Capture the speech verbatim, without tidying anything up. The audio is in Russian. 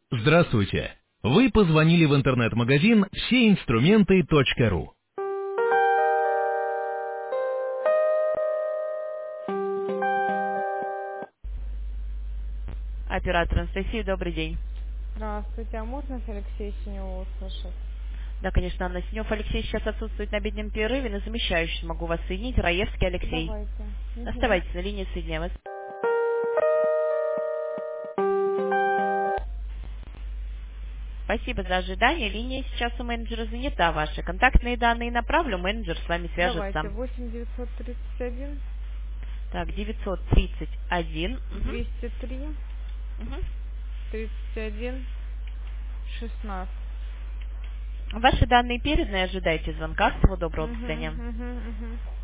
Здравствуйте! Вы позвонили в интернет-магазин все инструменты точка ру. Оператор Анастасия, добрый день. Здравствуйте, а можно с Алексеем Синевым услышать? Да, конечно, Анна Синев. Алексей сейчас отсутствует на обеденном перерыве, на замещающий могу вас соединить. Раевский Алексей. Давайте. Угу. Оставайтесь на линии, соединяем вас. Спасибо за ожидание. Линия сейчас у менеджера занята. Ваши контактные данные направлю, менеджер с вами Давайте. свяжется. восемь девятьсот тридцать один Так, девятьсот тридцать один. Угу. двести три Угу. тридцать один шестнадцать. Ваши данные переданы, ожидайте звонка. Всего доброго, до Угу, свидания. угу, угу.